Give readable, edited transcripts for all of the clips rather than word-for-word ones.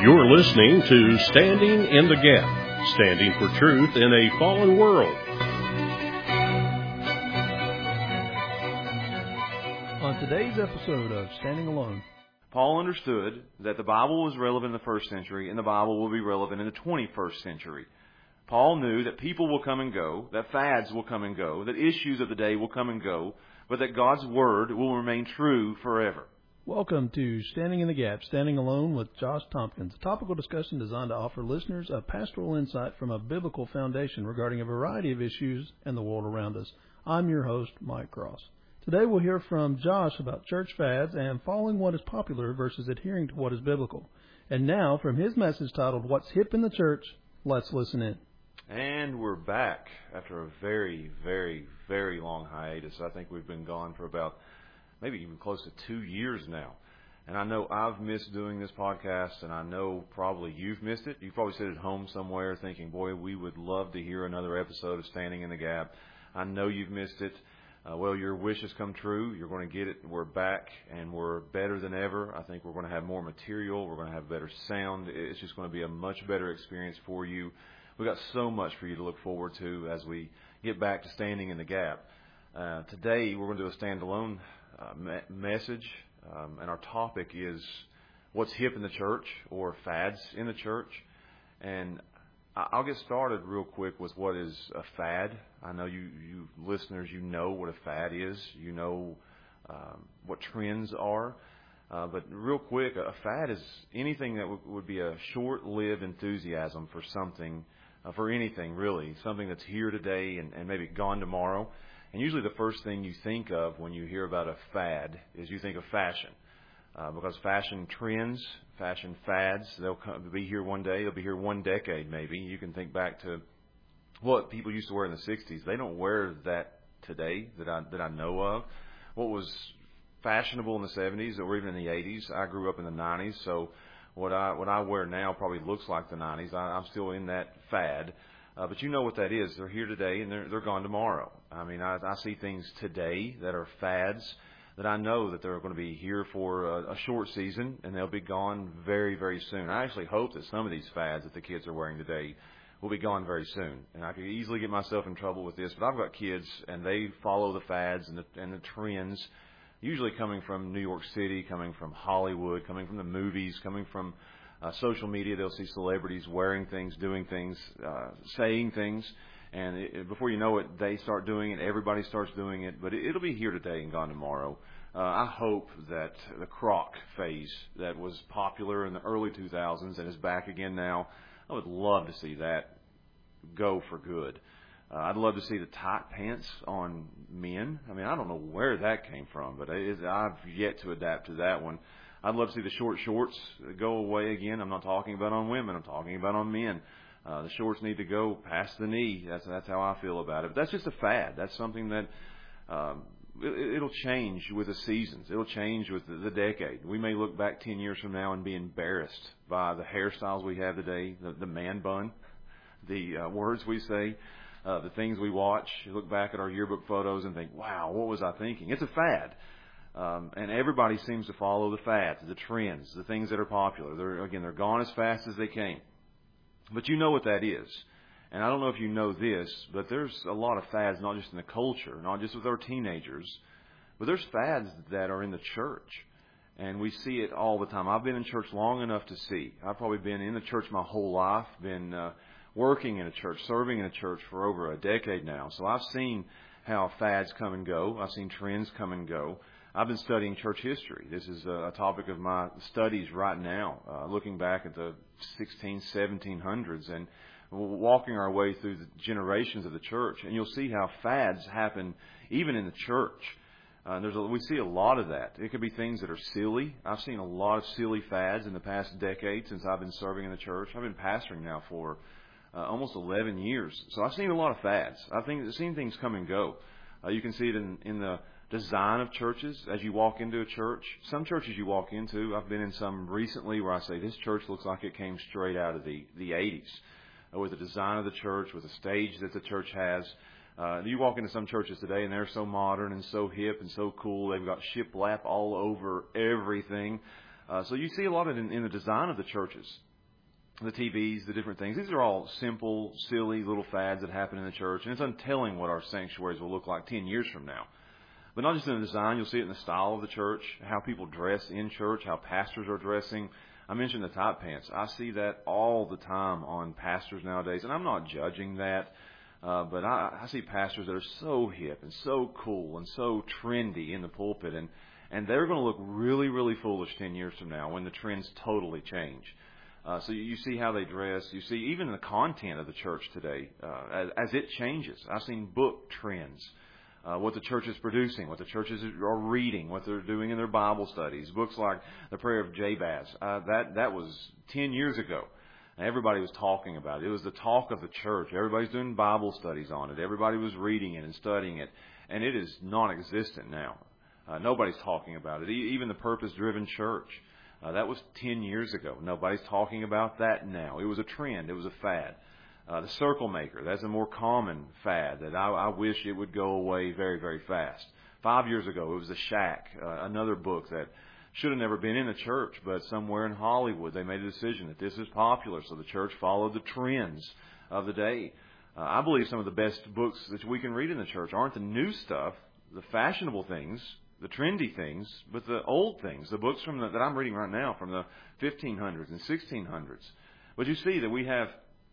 You're listening to Standing in the Gap, standing for truth in a fallen world. On today's episode of Standing Alone, Paul understood that the Bible was relevant in the first century and the Bible will be relevant in the 21st century. Paul knew that people will come and go, that fads will come and go, that issues of the day will come and go, but that God's Word will remain true forever. welcome to Standing in the Gap, Standing Alone with Josh Tompkins, a topical discussion designed to offer listeners a pastoral insight from a biblical foundation regarding a variety of issues and the world around us. I'm your host, Mike Cross. Today we'll hear from Josh about church fads and following what is popular versus adhering to what is biblical. And now, from his message titled, What's Hip in the Church, let's listen in. And we're back after a very, very, very long hiatus. I think we've been gone for about maybe even close to 2 years now. And I know I've missed doing this podcast, and I know probably you've missed it. You probably sit at home somewhere thinking, boy, we would love to hear another episode of Standing in the Gap. I know you've missed it. Well, your wish has come true. You're going to get it. We're back, and we're better than ever. I think we're going to have more material. We're going to have better sound. It's just going to be a much better experience for you. We've got so much for you to look forward to as we get back to Standing in the Gap. Today, we're going to do a standalone message, and our topic is what's hip in the church, or fads in the church. And I'll get started real quick with what is a fad. I know you listeners, you know what a fad is. You know what trends are. But real quick, a fad is anything that would be a short-lived enthusiasm for something, for anything really, something that's here today and maybe gone tomorrow. And usually the first thing you think of when you hear about a fad is you think of fashion. Because fashion trends, fashion fads, they'll be here one day, they'll be here one decade maybe. You can think back to what people used to wear in the 60s. They don't wear that today that I know of. What was fashionable in the 70s or even in the 80s, I grew up in the 90s, so what I wear now probably looks like the 90s. I'm still in that fad. But you know what that is. They're here today and they're gone tomorrow. I mean, I see things today that are fads that I know that they're going to be here for a short season and they'll be gone very, very soon. I actually hope that some of these fads that the kids are wearing today will be gone very soon. And I could easily get myself in trouble with this, but I've got kids and they follow the fads and the trends, usually coming from New York City, coming from Hollywood, coming from the movies, coming from social media. They'll see celebrities wearing things, doing things, saying things. And before you know it, they start doing it. Everybody starts doing it. But it'll be here today and gone tomorrow. I hope that the croc phase that was popular in the early 2000s and is back again now, I would love to see that go for good. I'd love to see the tight pants on men. I mean, I don't know where that came from, but I've yet to adapt to that one. I'd love to see the short shorts go away again. I'm not talking about on women. I'm talking about on men. The shorts need to go past the knee. That's how I feel about it. But that's just a fad. That's something that it'll change with the seasons. It'll change with the decade. We may look back 10 years from now and be embarrassed by the hairstyles we have today, the man bun, the words we say, the things we watch. You look back at our yearbook photos and think, wow, what was I thinking? It's a fad. And everybody seems to follow the fads, the trends, the things that are popular. They're gone as fast as they came. But you know what that is. And I don't know if you know this, but there's a lot of fads, not just in the culture, not just with our teenagers, but there's fads that are in the church. And we see it all the time. I've been in church long enough to see. I've probably been in the church my whole life, been working in a church, serving in a church for over a decade now. So I've seen how fads come and go. I've seen trends come and go. I've been studying church history. This is a topic of my studies right now, looking back at the 1700s and walking our way through the generations of the church. And you'll see how fads happen even in the church. We see a lot of that. It could be things that are silly. I've seen a lot of silly fads in the past decade since I've been serving in the church. I've been pastoring now for almost 11 years. So I've seen a lot of fads. I've seen things come and go. You can see it in the design of churches as you walk into a church. Some churches you walk into, I've been in some recently where I say this church looks like it came straight out of the 80s. With the design of the church, with the stage that the church has. You walk into some churches today and they're so modern and so hip and so cool. They've got shiplap all over everything. So you see a lot of it in the design of the churches. the TVs, the different things. These are all simple, silly little fads that happen in the church, and it's untelling what our sanctuaries will look like 10 years from now. But not just in the design, you'll see it in the style of the church, how people dress in church, how pastors are dressing. I mentioned the tight pants. I see that all the time on pastors nowadays, and I'm not judging that, but I see pastors that are so hip and so cool and so trendy in the pulpit, and they're going to look really, really foolish 10 years from now when the trends totally change. So you see how they dress. You see even the content of the church today as it changes. I've seen book trends, what the church is producing, what the churches are reading, what they're doing in their Bible studies. Books like The Prayer of Jabez. That was 10 years ago. Everybody was talking about it. It was the talk of the church. Everybody's doing Bible studies on it. Everybody was reading it and studying it. And it is non-existent now. Nobody's talking about it. Even the purpose-driven church. That was 10 years ago. Nobody's talking about that now. It was a trend. It was a fad. The circle maker, that's a more common fad that I wish it would go away very, very fast. 5 years ago, it was The Shack, another book that should have never been in the church, but somewhere in Hollywood they made a decision that this is popular, so the church followed the trends of the day. I believe some of the best books that we can read in the church aren't the new stuff, the fashionable things, the trendy things, but the old things, the books that I'm reading right now from the 1500s and 1600s. But you see that we have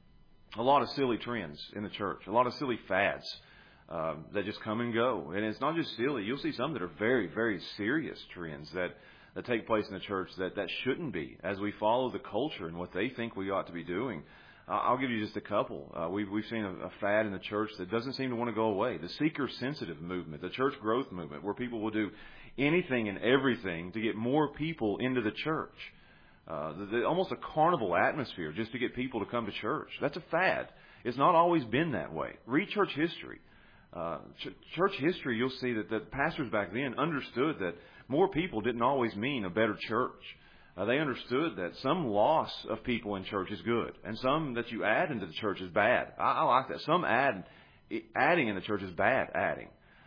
a lot of silly trends in the church, a lot of silly fads that just come and go. And it's not just silly. You'll see some that are very, very serious trends that take place in the church that shouldn't be as we follow the culture and what they think we ought to be doing. I'll give you just a couple. We've seen a fad in the church that doesn't seem to want to go away. The seeker-sensitive movement, the church growth movement, where people will do anything and everything to get more people into the church. Almost a carnival atmosphere just to get people to come to church. That's a fad. It's not always been that way. Read church history. Church history, you'll see that the pastors back then understood that more people didn't always mean a better church. They understood that some loss of people in church is good, and some that you add into the church is bad. I like that. Some adding in the church is bad adding.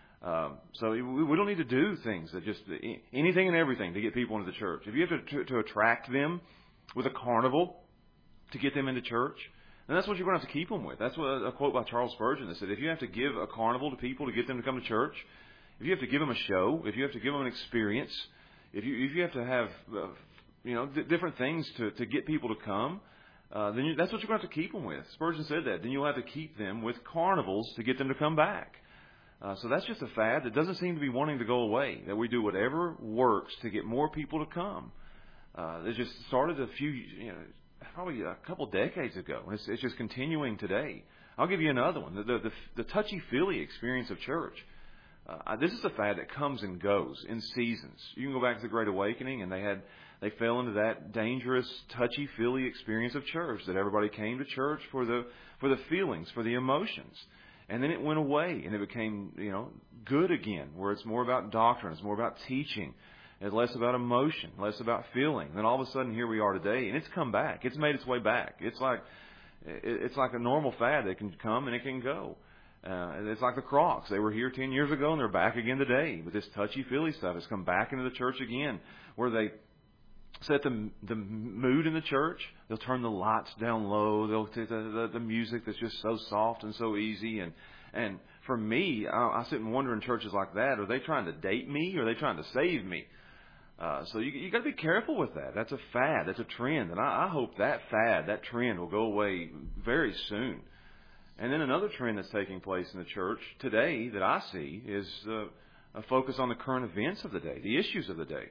So we don't need to do things that just anything and everything to get people into the church. If you have to attract them with a carnival to get them into church, then that's what you're going to have to keep them with. That's what a quote by Charles Spurgeon that said, if you have to give a carnival to people to get them to come to church, if you have to give them a show, if you have to give them an experience, if you have to have different things to get people to come, then that's what you're going to have to keep them with. Spurgeon said that. Then you'll have to keep them with carnivals to get them to come back. So that's just a fad that doesn't seem to be wanting to go away, that we do whatever works to get more people to come. It just started probably a couple decades ago. It's just continuing today. I'll give you another one, the touchy-feely experience of church. This is a fad that comes and goes in seasons. You can go back to the Great Awakening, and they fell into that dangerous, touchy-feely experience of church, that everybody came to church for the feelings, for the emotions. And then it went away, and it became, good again, where it's more about doctrine, it's more about teaching, it's less about emotion, less about feeling. Then all of a sudden, here we are today, and it's come back. It's made its way back. It's like a normal fad that can come and it can go. It's like the Crocs. They were here 10 years ago, and they're back again today. But this touchy-feely stuff has come back into the church again, where they set the mood in the church. They'll turn the lights down low. They'll take the music that's just so soft and so easy. And for me, I sit and wonder in churches like that, are they trying to date me or are they trying to save me? So you got to be careful with that. That's a fad. That's a trend. And I hope that fad, that trend will go away very soon. And then another trend that's taking place in the church today that I see is a focus on the current events of the day, the issues of the day.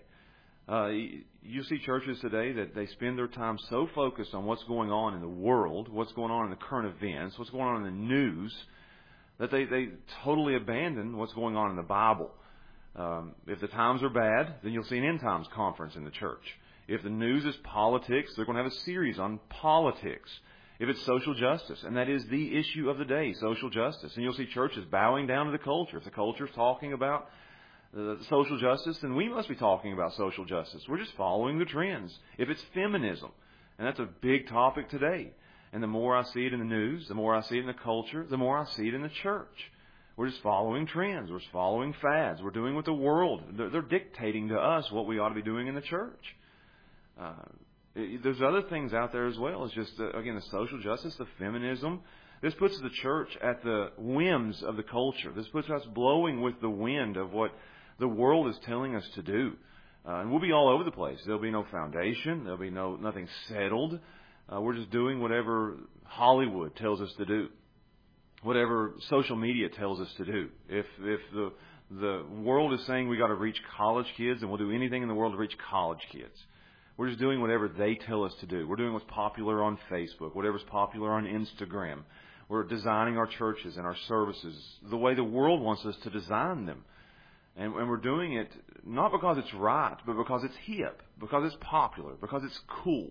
You see churches today that they spend their time so focused on what's going on in the world, what's going on in the current events, what's going on in the news, that they totally abandon what's going on in the Bible. If the times are bad, then you'll see an end times conference in the church. If the news is politics, they're going to have a series on politics. If it's social justice, and that is the issue of the day, social justice, and you'll see churches bowing down to the culture. If the culture is talking about social justice, then we must be talking about social justice. We're just following the trends. If it's feminism, and that's a big topic today, and the more I see it in the news, the more I see it in the culture, the more I see it in the church. We're just following trends. We're just following fads. We're doing what the world, they're dictating to us what we ought to be doing in the church. There's other things out there as well. It's just, again, the social justice, the feminism. This puts the church at the whims of the culture. This puts us blowing with the wind of what the world is telling us to do. And we'll be all over the place. There'll be no foundation. There'll be nothing settled. We're just doing whatever Hollywood tells us to do, whatever social media tells us to do. If the world is saying we got to reach college kids, and we'll do anything in the world to reach college kids. We're just doing whatever they tell us to do. We're doing what's popular on Facebook, whatever's popular on Instagram. We're designing our churches and our services the way the world wants us to design them. And we're doing it not because it's right, but because it's hip, because it's popular, because it's cool.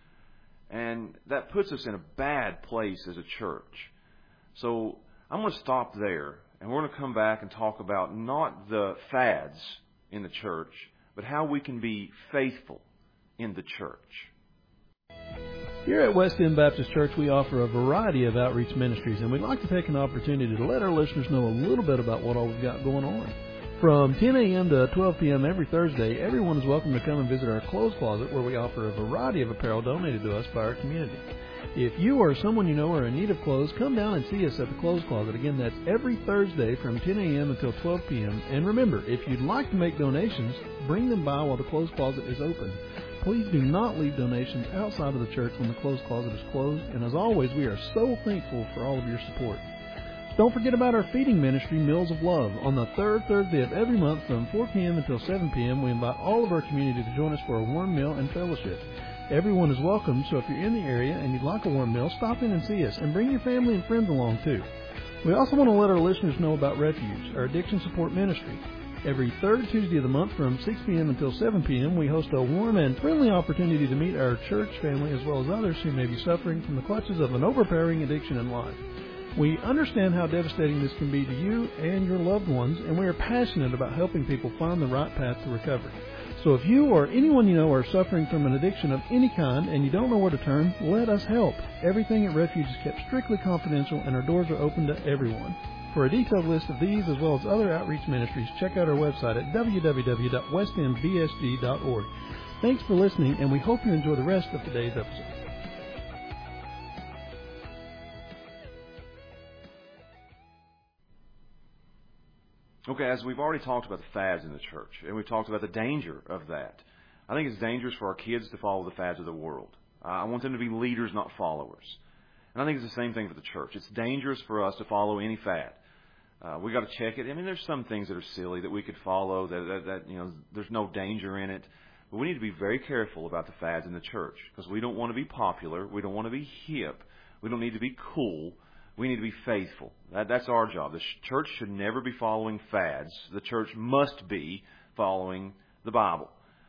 And that puts us in a bad place as a church. So I'm going to stop there, and we're going to come back and talk about not the fads in the church, but how we can be faithful in the church. Here at West End Baptist Church, we offer a variety of outreach ministries, and we'd like to take an opportunity to let our listeners know a little bit about what all we've got going on. From 10 a.m. to 12 p.m. every Thursday, everyone is welcome to come and visit our clothes closet, where we offer a variety of apparel donated to us by our community. If you or someone you know are in need of clothes, come down and see us at the clothes closet. Again, that's every Thursday from 10 a.m. until 12 p.m. And remember, if you'd like to make donations, bring them by while the clothes closet is open. Please do not leave donations outside of the church when the clothes closet is closed. And as always, we are so thankful for all of your support. Don't forget about our feeding ministry, Meals of Love. On the third Thursday of every month from 4 p.m. until 7 p.m., we invite all of our community to join us for a warm meal and fellowship. Everyone is welcome, so if you're in the area and you'd like a warm meal, stop in and see us, and bring your family and friends along too. We also want to let our listeners know about Refuge, our addiction support ministry. Every third Tuesday of the month from 6 p.m. until 7 p.m., we host a warm and friendly opportunity to meet our church family as well as others who may be suffering from the clutches of an overpowering addiction in life. We understand how devastating this can be to you and your loved ones, and we are passionate about helping people find the right path to recovery. So if you or anyone you know are suffering from an addiction of any kind and you don't know where to turn, let us help. Everything at Refuge is kept strictly confidential, and our doors are open to everyone. For a detailed list of these as well as other outreach ministries, check out our website at www.westendbsg.org. Thanks for listening, and we hope you enjoy the rest of today's episode. Okay, as we've already talked about the fads in the church, and we've talked about the danger of that, I think it's dangerous for our kids to follow the fads of the world. I want them to be leaders, not followers. And I think it's the same thing for the church. It's dangerous for us to follow any fad. We got to check it. I mean, there's some things that are silly that we could follow that there's no danger in it. But we need to be very careful about the fads in the church, because we don't want to be popular. We don't want to be hip. We don't need to be cool. We need to be faithful. That's our job. The church should never be following fads. The church must be following the Bible.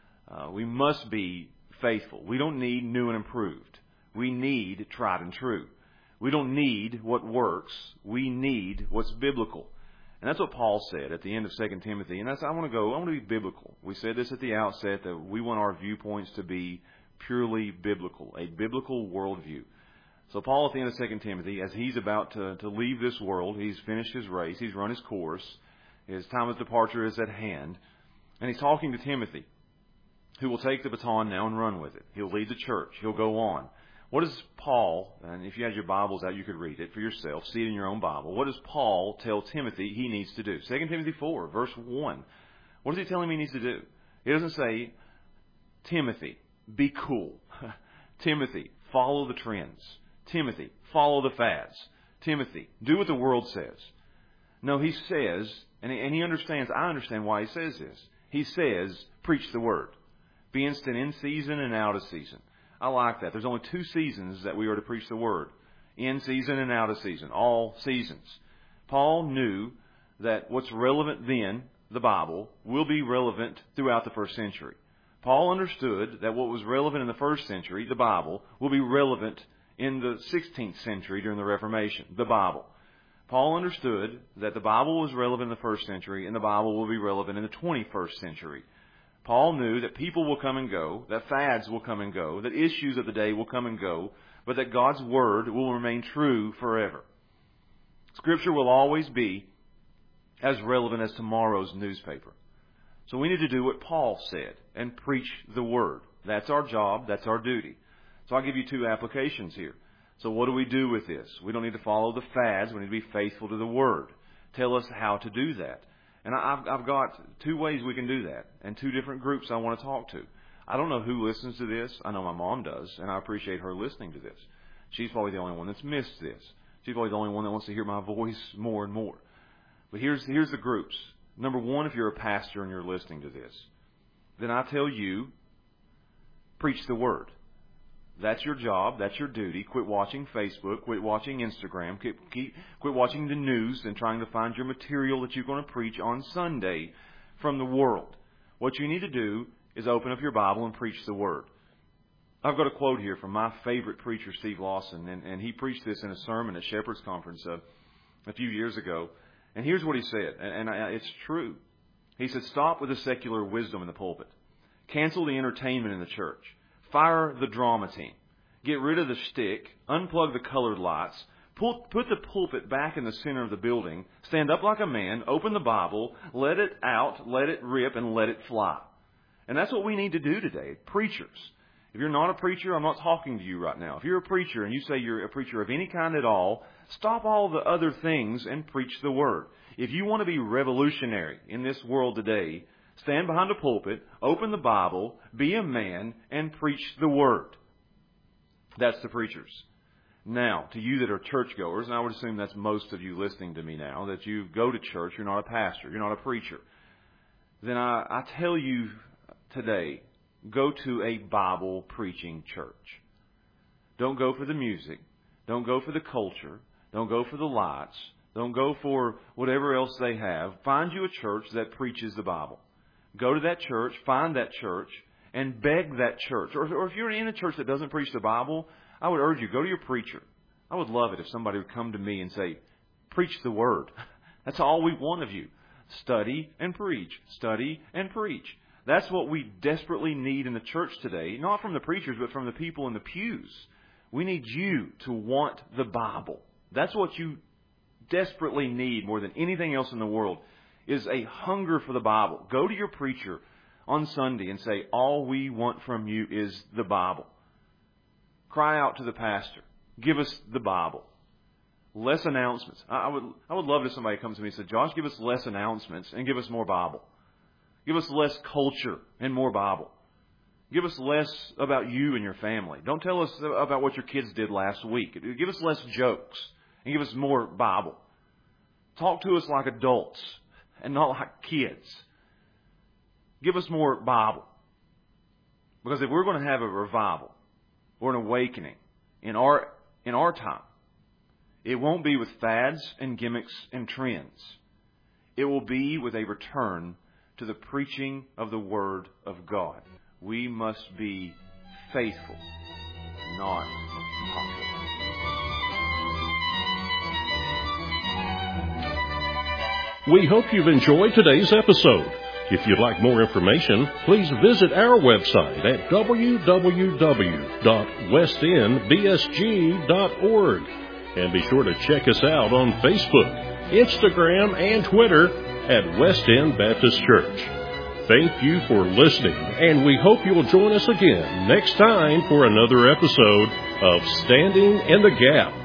We must be faithful. We don't need new and improved. We need tried and true. We don't need what works. We need what's biblical. And that's what Paul said at the end of 2 Timothy. And I want to be biblical. We said this at the outset, that we want our viewpoints to be purely biblical, a biblical worldview. So Paul, at the end of 2 Timothy, as he's about to leave this world, he's finished his race, he's run his course, his time of departure is at hand, and he's talking to Timothy, who will take the baton now and run with it. He'll lead the church. He'll go on. What does Paul, and if you had your Bibles out, you could read it for yourself, see it in your own Bible. What does Paul tell Timothy he needs to do? 2 Timothy 4, verse 1. What does he tell him he needs to do? He doesn't say, Timothy, be cool. Timothy, follow the trends. Timothy, follow the fads. Timothy, do what the world says. No, he says, and he understands, I understand why he says this. He says, preach the word. Be instant in season and out of season. I like that. There's only 2 seasons that we are to preach the word. In season and out of season. All seasons. Paul knew that what's relevant then, the Bible, will be relevant throughout the first century. Paul understood that what was relevant in the first century, the Bible, will be relevant in the 16th century during the Reformation, the Bible. Paul understood that the Bible was relevant in the first century and the Bible will be relevant in the 21st century. Paul knew that people will come and go, that fads will come and go, that issues of the day will come and go, but that God's Word will remain true forever. Scripture will always be as relevant as tomorrow's newspaper. So we need to do what Paul said and preach the Word. That's our job. That's our duty. So I'll give you two applications here. So what do we do with this? We don't need to follow the fads. We need to be faithful to the Word. Tell us how to do that. And I've got two ways we can do that, and two different groups I want to talk to. I don't know who listens to this. I know my mom does, and I appreciate her listening to this. She's probably the only one that's missed this. She's probably the only one that wants to hear my voice more and more. But here's the groups. Number one, if you're a pastor and you're listening to this, then I tell you, preach the Word. That's your job. That's your duty. Quit watching Facebook. Quit watching Instagram. Quit watching the news and trying to find your material that you're going to preach on Sunday from the world. What you need to do is open up your Bible and preach the Word. I've got a quote here from my favorite preacher, Steve Lawson, and he preached this in a sermon at Shepherd's Conference a few years ago. And here's what he said, and it's true. He said, stop with the secular wisdom in the pulpit. Cancel the entertainment in the church. Fire the drama team. Get rid of the shtick. Unplug the colored lights. Put the pulpit back in the center of the building. Stand up like a man. Open the Bible. Let it out. Let it rip and let it fly. And that's what we need to do today. Preachers. If you're not a preacher, I'm not talking to you right now. If you're a preacher and you say you're a preacher of any kind at all, stop all the other things and preach the Word. If you want to be revolutionary in this world today, stand behind a pulpit, open the Bible, be a man, and preach the Word. That's the preachers. Now, to you that are churchgoers, and I would assume that's most of you listening to me now, that you go to church, you're not a pastor, you're not a preacher, then I tell you today, go to a Bible-preaching church. Don't go for the music. Don't go for the culture. Don't go for the lights. Don't go for whatever else they have. Find you a church that preaches the Bible. Go to that church, find that church, and beg that church. Or if you're in a church that doesn't preach the Bible, I would urge you, go to your preacher. I would love it if somebody would come to me and say, preach the Word. That's all we want of you. Study and preach. Study and preach. That's what we desperately need in the church today, not from the preachers, but from the people in the pews. We need you to want the Bible. That's what you desperately need more than anything else in the world, is a hunger for the Bible. Go to your preacher on Sunday and say, all we want from you is the Bible. Cry out to the pastor. Give us the Bible. Less announcements. I would love if somebody comes to me and said, Josh, give us less announcements and give us more Bible. Give us less culture and more Bible. Give us less about you and your family. Don't tell us about what your kids did last week. Give us less jokes and give us more Bible. Talk to us like adults and not like kids. Give us more Bible. Because if we're going to have a revival or an awakening in our time, it won't be with fads and gimmicks and trends. It will be with a return to the preaching of the Word of God. We must be faithful, not popular. We hope you've enjoyed today's episode. If you'd like more information, please visit our website at www.westendbsg.org. And be sure to check us out on Facebook, Instagram, and Twitter at West End Baptist Church. Thank you for listening, and we hope you'll join us again next time for another episode of Standing in the Gap.